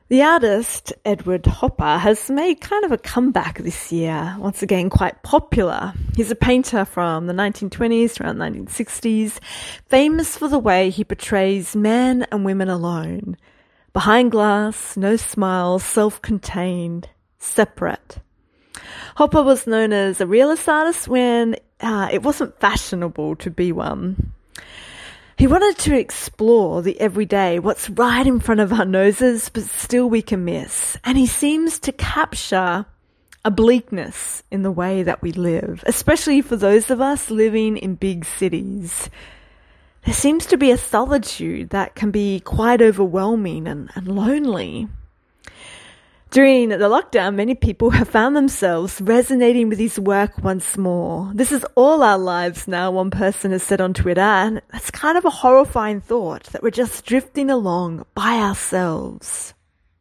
The artist Edward Hopper has made kind of a comeback this year, once again quite popular. He's a painter from the 1920s, around 1960s, famous for the way he portrays men and women alone. Behind glass, no smiles, self-contained, separate. Hopper was known as a realist artist when it wasn't fashionable to be one. He wanted to explore the everyday, what's right in front of our noses, but still we can miss. And he seems to capture a bleakness in the way that we live, especially for those of us living in big cities. There seems to be a solitude that can be quite overwhelming and lonely. During the lockdown, many people have found themselves resonating with his work once more. This is all our lives now, one person has said on Twitter, and that's kind of a horrifying thought, that we're just drifting along by ourselves.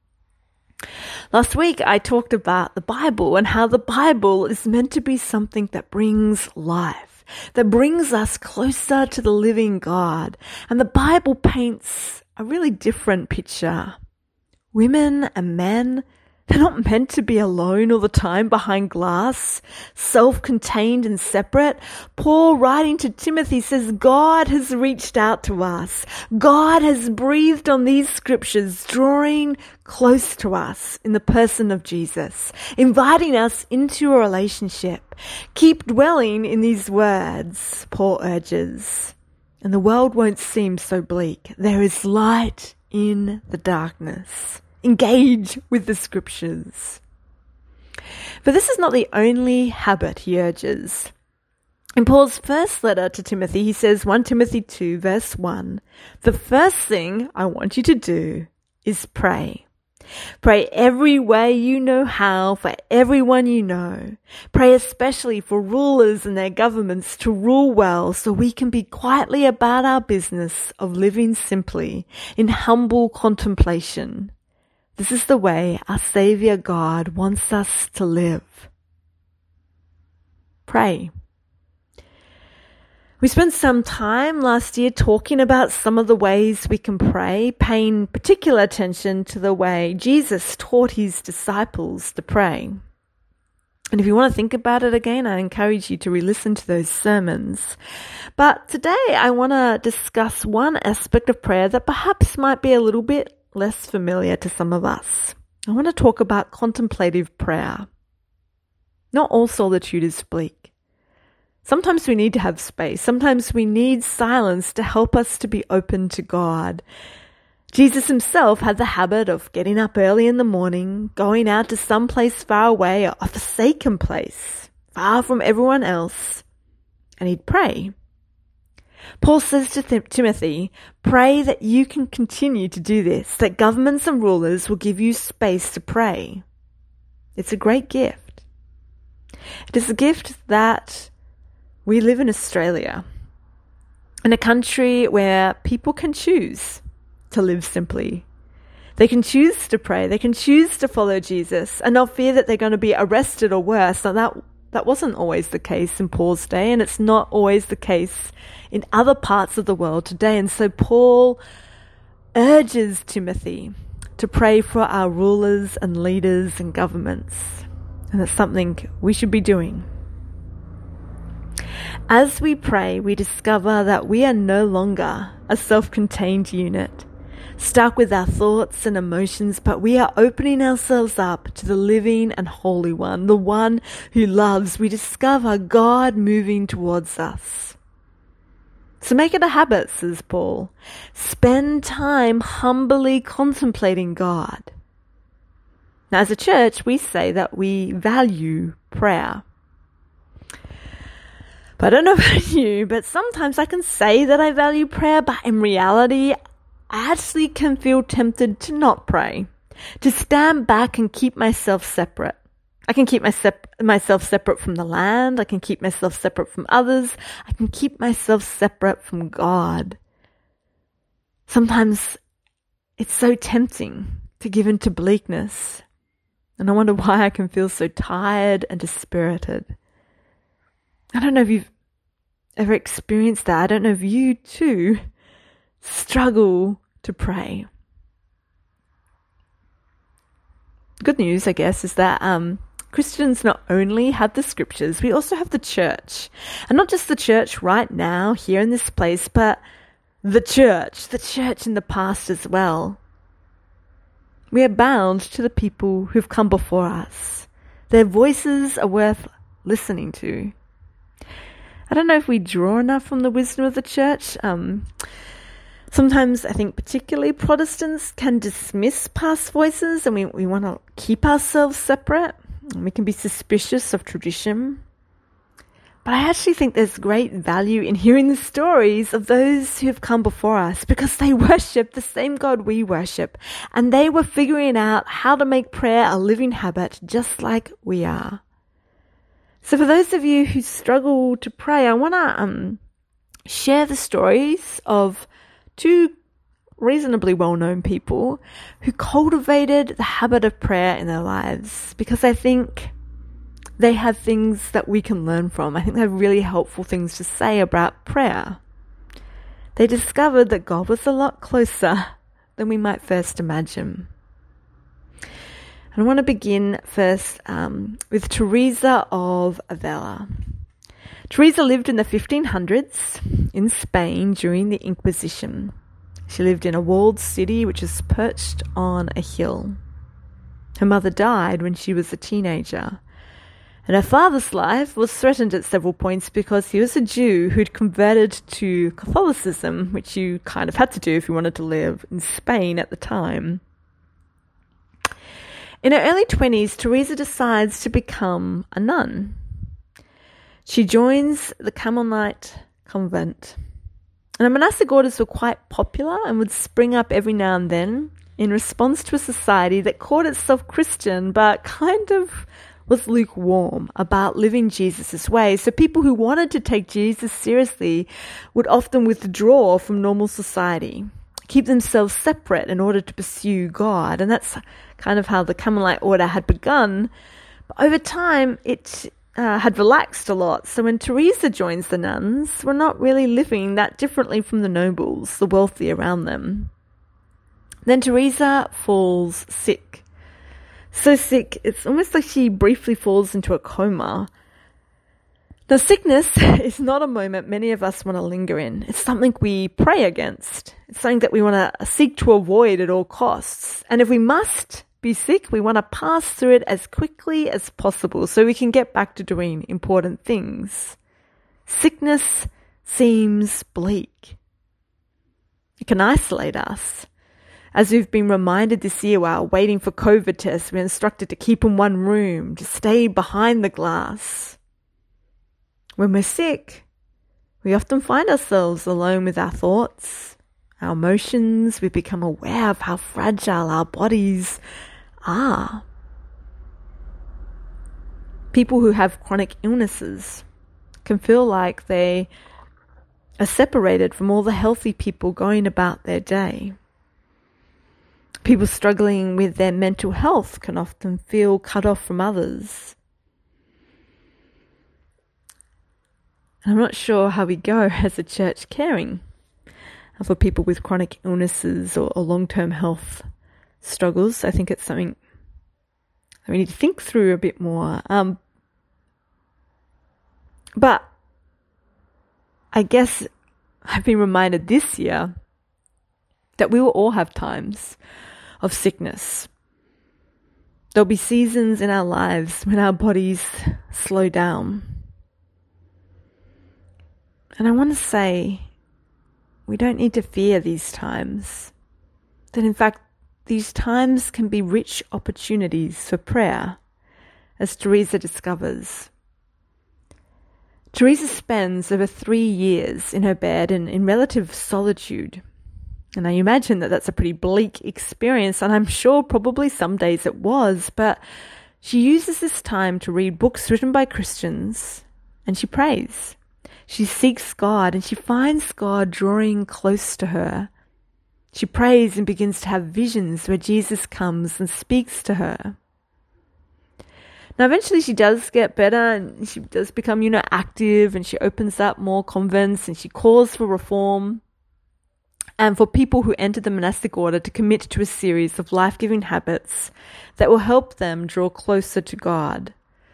Last week, I talked about the Bible and how the Bible is meant to be something that brings life, that brings us closer to the living God. And the Bible paints a really different picture. Women and men, they're not meant to be alone all the time behind glass, self-contained and separate. Paul, writing to Timothy, says God has reached out to us. God has breathed on these scriptures, drawing close to us in the person of Jesus, inviting us into a relationship. Keep dwelling in these words, Paul urges, and the world won't seem so bleak. There is light in the darkness. Engage with the scriptures. But this is not the only habit he urges. In Paul's first letter to Timothy, he says, 1 Timothy 2, verse 1, the first thing I want you to do is pray. Pray every way you know how for everyone you know. Pray especially for rulers and their governments to rule well so we can be quietly about our business of living simply in humble contemplation. This is the way our Saviour God wants us to live. Pray. We spent some time last year talking about some of the ways we can pray, paying particular attention to the way Jesus taught his disciples to pray. And if you want to think about it again, I encourage you to re-listen to those sermons. But today I want to discuss one aspect of prayer that perhaps might be a little bit less familiar to some of us. I want to talk about contemplative prayer. Not all solitude is bleak. Sometimes we need to have space. Sometimes we need silence to help us to be open to God. Jesus himself had the habit of getting up early in the morning, going out to some place far away, a forsaken place, far from everyone else, and he'd pray. Paul says to Timothy, pray that you can continue to do this, that governments and rulers will give you space to pray. It's a great gift. It is a gift that we live in Australia, in a country where people can choose to live simply. They can choose to pray. They can choose to follow Jesus and not fear that they're going to be arrested or worse. Now that wasn't always the case in Paul's day, and it's not always the case in other parts of the world today. And so Paul urges Timothy to pray for our rulers and leaders and governments. And it's something we should be doing. As we pray, we discover that we are no longer a self-contained unit, stuck with our thoughts and emotions, but we are opening ourselves up to the living and holy one, the one who loves. We discover God moving towards us. So make it a habit, says Paul. Spend time humbly contemplating God. Now, as a church, we say that we value prayer. But I don't know about you, but sometimes I can say that I value prayer, but in reality, I actually can feel tempted to not pray, to stand back and keep myself separate. I can keep myself separate from the land. I can keep myself separate from others. I can keep myself separate from God. Sometimes it's so tempting to give in to bleakness. And I wonder why I can feel so tired and dispirited. I don't know if you've ever experienced that. I don't know if you too struggle to pray. good news, I guess, is that Christians not only have the scriptures, we also have the church. And not just the church right now, here in this place, but the church in the past as well. We are bound to the people who've come before us. Their voices are worth listening to. I don't know if we draw enough from the wisdom of the church. Sometimes I think particularly Protestants can dismiss past voices, and we want to keep ourselves separate. We can be suspicious of tradition. But I actually think there's great value in hearing the stories of those who have come before us, because they worship the same God we worship, and they were figuring out how to make prayer a living habit just like we are. So for those of you who struggle to pray, I want to share the stories of two reasonably well-known people who cultivated the habit of prayer in their lives, because I think they have things that we can learn from. I think they have really helpful things to say about prayer. They discovered that God was a lot closer than we might first imagine. And I want to begin first with Teresa of Avila. Teresa lived in the 1500s in Spain during the Inquisition. She lived in a walled city which is perched on a hill. Her mother died when she was a teenager, and her father's life was threatened at several points because he was a Jew who'd converted to Catholicism, which you kind of had to do if you wanted to live in Spain at the time. In her early 20s, Teresa decides to become a nun. She joins the Carmelite convent. And the monastic orders were quite popular and would spring up every now and then in response to a society that called itself Christian but kind of was lukewarm about living Jesus' way. So people who wanted to take Jesus seriously would often withdraw from normal society, keep themselves separate in order to pursue God. And that's kind of how the Carmelite order had begun. But over time, it had relaxed a lot. So when Teresa joins the nuns, we're not really living that differently from the nobles, the wealthy around them. Then Teresa falls sick. So sick, it's almost like she briefly falls into a coma. Now, sickness is not a moment many of us want to linger in. It's something we pray against. It's something that we want to seek to avoid at all costs. And if we must be sick, we want to pass through it as quickly as possible so we can get back to doing important things. Sickness seems bleak. It can isolate us. As we've been reminded this year while waiting for COVID tests, we're instructed to keep in one room, to stay behind the glass. When we're sick, we often find ourselves alone with our thoughts, our emotions. We become aware of how fragile our bodies are. People who have chronic illnesses can feel like they are separated from all the healthy people going about their day. People struggling with their mental health can often feel cut off from others. And I'm not sure how we go as a church caring for people with chronic illnesses or long-term health struggles. I think it's something that we need to think through a bit more. But I guess I've been reminded this year that we will all have times of sickness. There'll be seasons in our lives when our bodies slow down. And I want to say, we don't need to fear these times. That in fact, these times can be rich opportunities for prayer, as Teresa discovers. Teresa spends over 3 years in her bed in relative solitude. And I imagine that that's a pretty bleak experience, and I'm sure probably some days it was, but she uses this time to read books written by Christians, and she prays. She seeks God, and she finds God drawing close to her. She prays and begins to have visions where Jesus comes and speaks to her. Now, eventually she does get better, and she does become, active, and she opens up more convents, and she calls for reform. and for people who enter the monastic order to commit to a series of life-giving habits that will help them draw closer to God.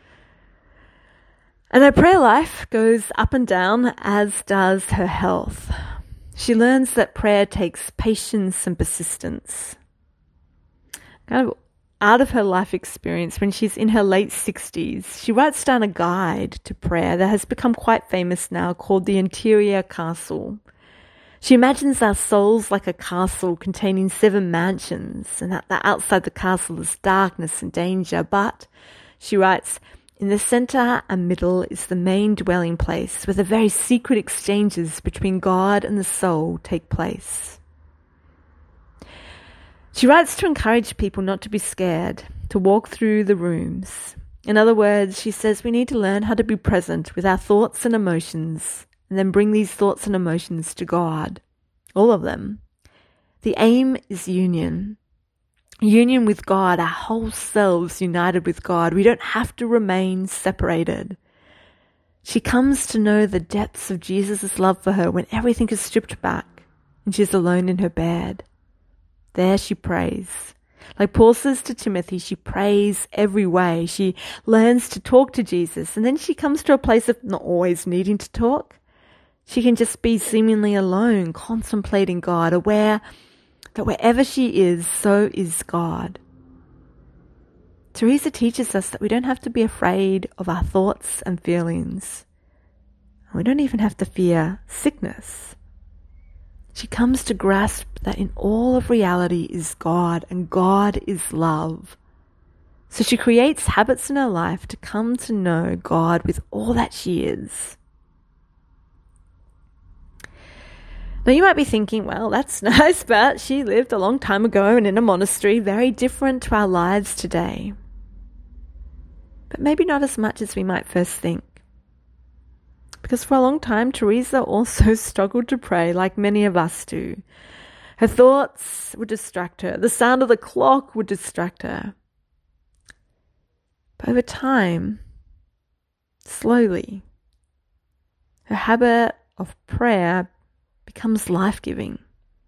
And her prayer life goes up and down, as does her health. She learns that prayer takes patience and persistence. Kind of out of her life experience, when she's in her late 60s, she writes down a guide to prayer that has become quite famous now, called The Interior Castle. She imagines our souls like a castle containing 7 mansions, and that outside the castle is darkness and danger. But, she writes, in the center and middle is the main dwelling place, where the very secret exchanges between God and the soul take place. She writes to encourage people not to be scared, to walk through the rooms. In other words, she says we need to learn how to be present with our thoughts and emotions, and then bring these thoughts and emotions to God. All of them. The aim is union. Union with God, our whole selves united with God. We don't have to remain separated. She comes to know the depths of Jesus' love for her when everything is stripped back and she's alone in her bed. There she prays. Like Paul says to Timothy, she prays every way. She learns to talk to Jesus, and then she comes to a place of not always needing to talk. She can just be seemingly alone, contemplating God, aware that wherever she is, so is God. Teresa teaches us that we don't have to be afraid of our thoughts and feelings. We don't even have to fear sickness. She comes to grasp that in all of reality is God, and God is love. So she creates habits in her life to come to know God with all that she is. Now you might be thinking, well, that's nice, but she lived a long time ago and in a monastery, very different to our lives today. But maybe not as much as we might first think. Because for a long time, Teresa also struggled to pray like many of us do. Her thoughts would distract her. The sound of the clock would distract her. But over time, slowly, her habit of prayer becomes life-giving.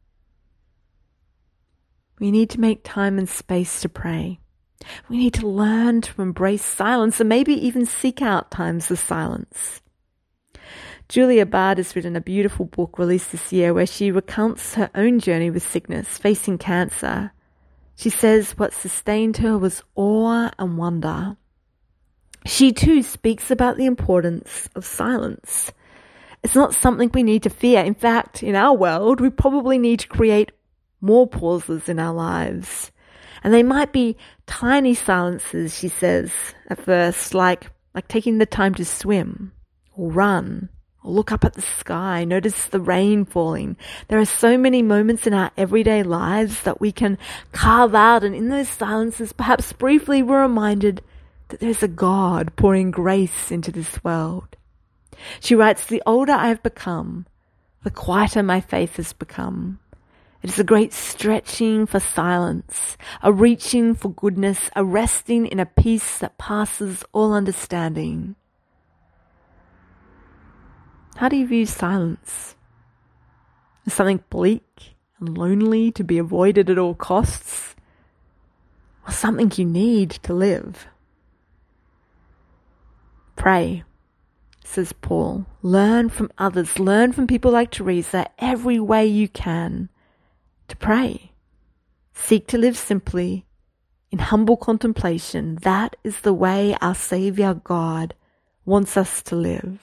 We need to make time and space to pray. We need to learn to embrace silence and maybe even seek out times of silence. Julia Bard has written a beautiful book released this year where she recounts her own journey with sickness, facing cancer. She says what sustained her was awe and wonder. She too speaks about the importance of silence. It's not something we need to fear. In fact, in our world, we probably need to create more pauses in our lives. And they might be tiny silences, she says, at first, like taking the time to swim or run or look up at the sky, notice the rain falling. There are so many moments in our everyday lives that we can carve out, and in those silences, perhaps briefly, we're reminded that there's a God pouring grace into this world. She writes, the older I have become, the quieter my faith has become. It is a great stretching for silence, a reaching for goodness, a resting in a peace that passes all understanding. How do you view silence? As something bleak and lonely to be avoided at all costs? Or something you need to live? Pray, says Paul. Learn from others. Learn from people like Teresa every way you can to pray. Seek to live simply in humble contemplation. That is the way our Saviour God wants us to live.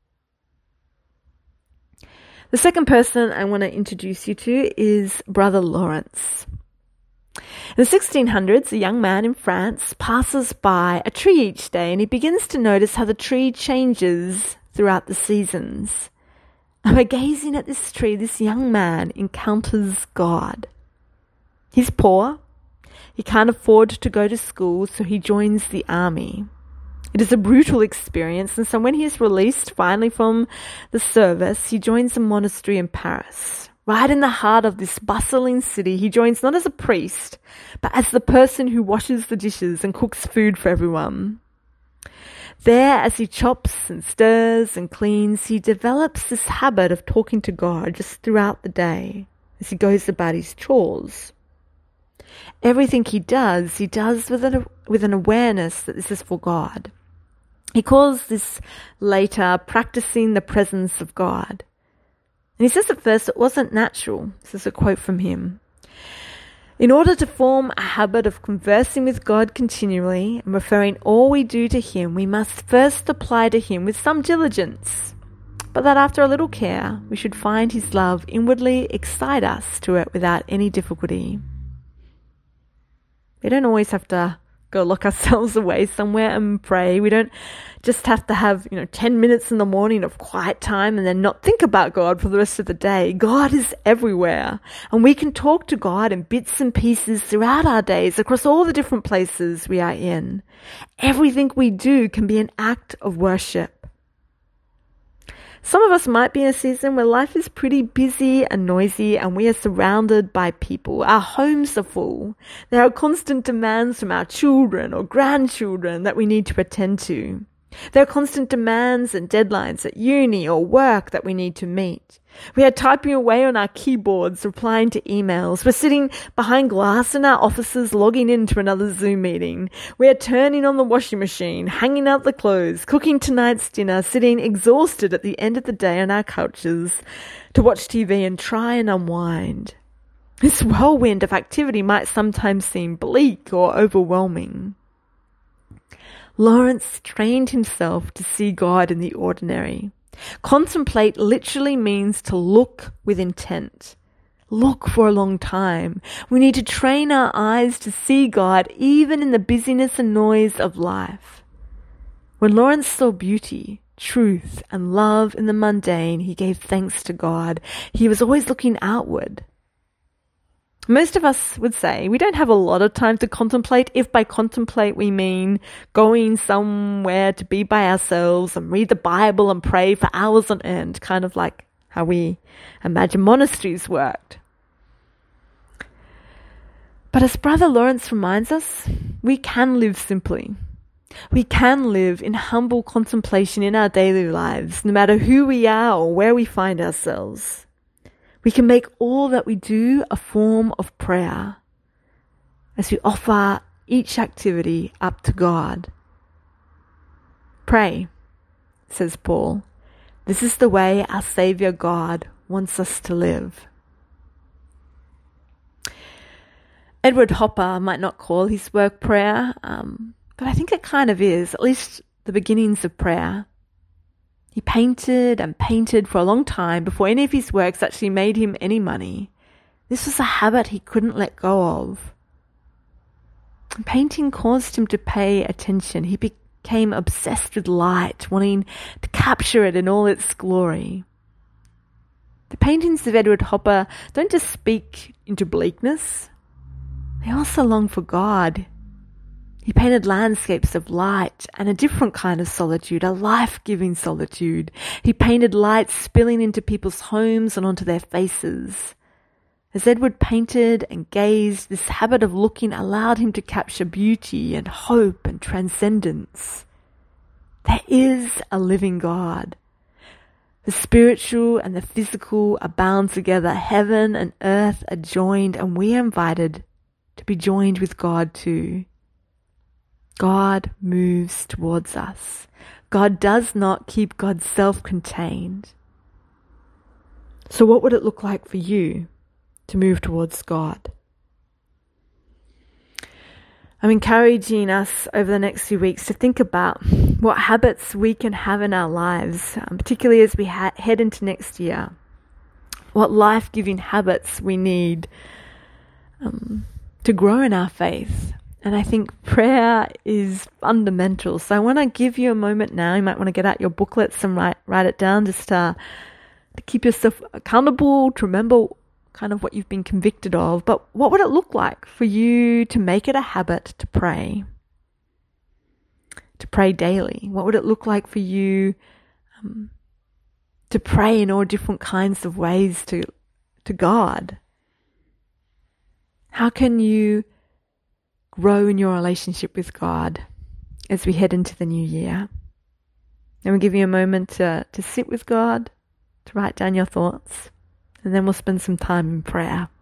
The second person I want to introduce you to is Brother Lawrence. In the 1600s, a young man in France passes by a tree each day, and he begins to notice how the tree changes throughout the seasons. And by gazing at this tree, this young man encounters God. He's poor. He can't afford to go to school, so he joins the army. It is a brutal experience, and so when he is released finally from the service, he joins a monastery in Paris. Right in the heart of this bustling city, he joins not as a priest, but as the person who washes the dishes and cooks food for everyone. There, as he chops and stirs and cleans, he develops this habit of talking to God just throughout the day. as he goes about his chores. Everything he does with an awareness that this is for God. He calls this later practicing the presence of God. And he says at first it wasn't natural. This is a quote from him. In order to form a habit of conversing with God continually and referring all we do to Him, we must first apply to Him with some diligence, but that after a little care, we should find His love inwardly excite us to it without any difficulty. We don't always have to go lock ourselves away somewhere and pray. We don't just have to have, 10 minutes in the morning of quiet time and then not think about God for the rest of the day. God is everywhere, and we can talk to God in bits and pieces throughout our days across all the different places we are in. Everything we do can be an act of worship. Some of us might be in a season where life is pretty busy and noisy and we are surrounded by people. Our homes are full. There are constant demands from our children or grandchildren that we need to attend to. There are constant demands and deadlines at uni or work that we need to meet. We are typing away on our keyboards, replying to emails. We're sitting behind glass in our offices, logging into another Zoom meeting. We are turning on the washing machine, hanging out the clothes, cooking tonight's dinner, sitting exhausted at the end of the day on our couches to watch TV and try and unwind. This whirlwind of activity might sometimes seem bleak or overwhelming. Lawrence trained himself to see God in the ordinary. Contemplate literally means to look with intent. Look for a long time. We need to train our eyes to see God even in the busyness and noise of life. When Lawrence saw beauty, truth, and love in the mundane, he gave thanks to God. He was always looking outward. Most of us would say we don't have a lot of time to contemplate, if by contemplate we mean going somewhere to be by ourselves and read the Bible and pray for hours on end, kind of like how we imagine monasteries worked. But as Brother Lawrence reminds us, we can live simply. We can live in humble contemplation in our daily lives, no matter who we are or where we find ourselves. We can make all that we do a form of prayer as we offer each activity up to God. Pray, says Paul. This is the way our Saviour God wants us to live. Edward Hopper might not call his work prayer, but I think it kind of is, at least the beginnings of prayer. He painted and painted for a long time before any of his works actually made him any money. This was a habit he couldn't let go of. Painting caused him to pay attention. He became obsessed with light, wanting to capture it in all its glory. The paintings of Edward Hopper don't just speak into bleakness. They also long for God. He painted landscapes of light and a different kind of solitude, a life-giving solitude. He painted light spilling into people's homes and onto their faces. As Edward painted and gazed, this habit of looking allowed him to capture beauty and hope and transcendence. There is a living God. The spiritual and the physical are bound together. Heaven and earth are joined, and we are invited to be joined with God too. God moves towards us. God does not keep God self-contained. So what would it look like for you to move towards God? I'm encouraging us over the next few weeks to think about what habits we can have in our lives, particularly as we head into next year. What life-giving habits we need to grow in our faith. And I think prayer is fundamental. So I want to give you a moment now. You might want to get out your booklets and write it down, just to keep yourself accountable, to remember kind of what you've been convicted of. But what would it look like for you to make it a habit to pray? To pray daily? What would it look like for you to pray in all different kinds of ways to God? How can you grow in your relationship with God as we head into the new year? And we'll give you a moment to sit with God, to write down your thoughts, and then we'll spend some time in prayer.